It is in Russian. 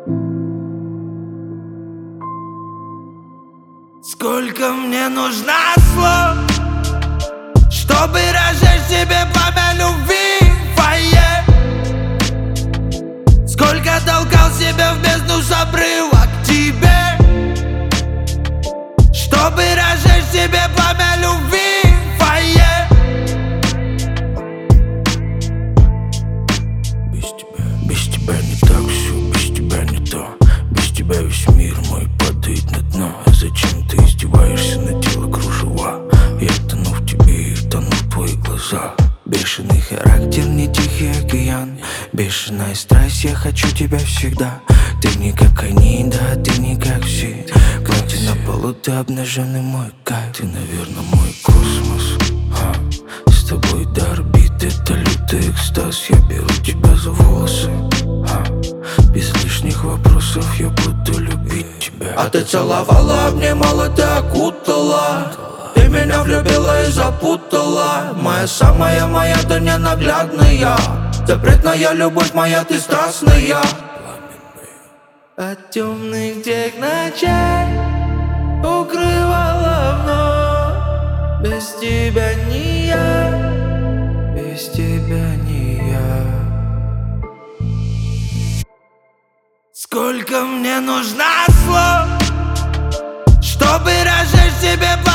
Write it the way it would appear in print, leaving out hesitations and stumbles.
Сколько мне нужно слов, чтобы разжечь себе пламя любви в фойе? Сколько толкал себя в бездну с обрыва к тебе, чтобы разжечь себе пламя любви в фойе? Без тебя не так все, без тебя не то. Без тебя весь мир мой падает на дно. Зачем ты издеваешься, надела кружева? Я тону в тебе и тону в твои глаза. Бешеный характер, не тихий океан. Бешеная страсть, я хочу тебя всегда. Ты не как они, да, ты не как все. Платье на полу, ты обнаженный мой кайф. Ты, наверное, мой космос. С тобой до орбиты, это лютый экстаз. Я беру тебя за волосы. Без лишних вопросов я буду любить тебя. А ты целовала, обнимала, ты окутала. Ты меня влюбила и запутала. Моя самая, моя, ты ненаглядная. Запретная любовь моя, ты страстная. От темных тех ночей укрывала вновь. Без тебя не я, без тебя не я. Сколько мне нужно слов, чтобы разжечь себе пламя